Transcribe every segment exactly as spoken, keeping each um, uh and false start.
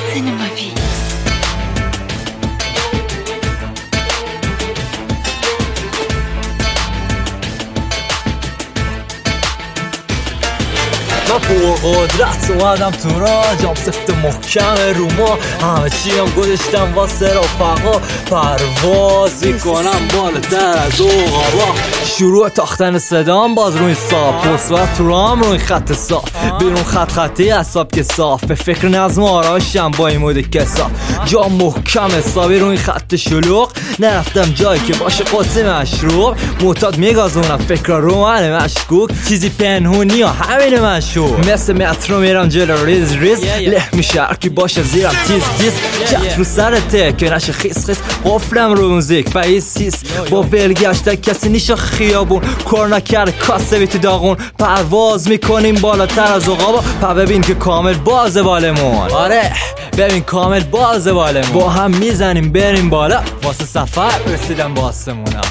Cinema Beats. من پر قدرت اومدم تو را، جام سفت محکم رو ما، همه چیم گذاشتم واسه رفقا، پرواز میکنم بالاتر از عقابا. شروع تاختن صدام باز روی صاف، پرسوت تو رام روی خط صاف، بیرون خط خطی حساب که صاف، به فکر نظم آرایشم با این مود کساف، جام محکم حسابی روی خط شلوغ، نرفتم جایی که باشه قدسی مشروب، معتاد میگازونم فکر رو من مشکوک، چیزی پنهونی ها همین مشهور، مثل مترو میرم جلو ریز ریز، له میشه هرکی باشه زیرم تیز تیز، چت رو سرته که نشه خیس خیس، قفلم رو موزیک و این سیس، با ولگشته کسی نیشه خیابون، کار نکرده کاسه بی تو داغون، پرواز میکنیم بالاتر از عقابا، پا ببین که کامل بازه بالمون، آره ببین کامل بازه بالمون، با هم میزنیم بریم بالا، واسه سفر رسیدم با آسمونا.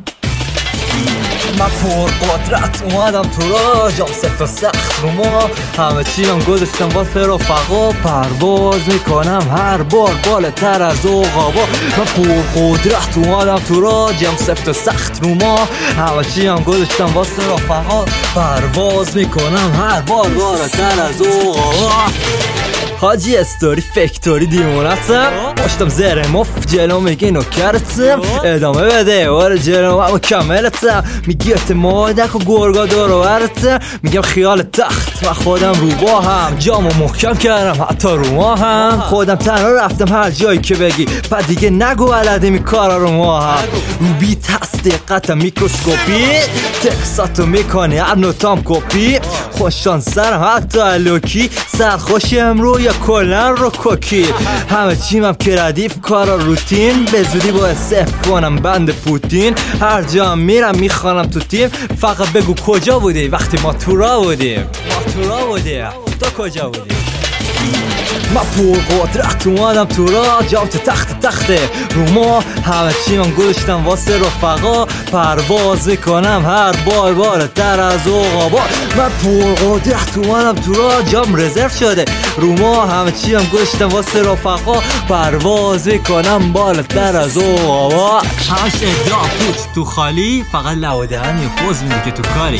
من پر قدرت اومدم تو را، جام سفت و سخت رو ما، همه چیم گذاشتم واسه رفقا، پرواز میکنم هر بار بالاتر از عقابا. من پر قدرت اومدم تو را، جام سفت و سخت رو ما، همه چیم گذاشتم واسه رفقا، پرواز میکنم هر بار بالاتر از عقابا. حاجی استوری فکتوری دیمونتم، پاشتم زره مف جلو میگی نوکرتم، ادامه بده واره جلو اما کملتم، میگی اعتمادک و گرگا دورو برتم، میگم خیال تخت و خودم رو با هم، جامو محکم کردم حتی رو ما هم، خودم تنها رفتم هر جایی که بگی، بعد دیگه نگو بلده می کارا رو ما هم، رو بیت هست دقیقتم میکروسکوپی، تکساتو میکنی هر نوتام کپی، خوشان سرم حتی الوکی، سرخوشی امرو یا کلن رو کوکی، همه چیم هم کردیف کارا روتین، به زودی باید صفر کنم بند پوتین، هر جا هم میرم میخوانم تو تیم، فقط بگو کجا بودی وقتی ما تو را بودیم، ما تو را بودیم تو کجا بودی. من پر قدرت اومدم تو را، جام تو تخت تخته رو ما، همه چیم گذاشتم واسه رفقا، پرواز میکنم هر بار بالاتر از عقابا. من پر قدرت اومدم تو را، جام رزرو شده رو ما، همه چیم گذاشتم واسه رفقا، پرواز میکنم بالاتر از عقابا. همش ادعا پوچ تو خالی، فقط لو دهن یا پوز میده که تو کاری،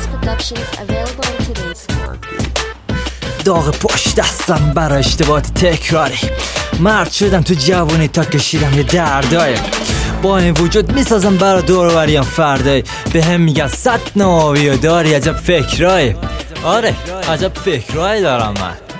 داغ پشت دستم برای اشتباهات تکراری، مرد شدم تو جوانی تا کشیدم یه دردای، با این وجود میسازم برای دور بریم فردای، به هم میگن صد نوابی و داری عجب فکرای، آره عجب فکرای دارم من.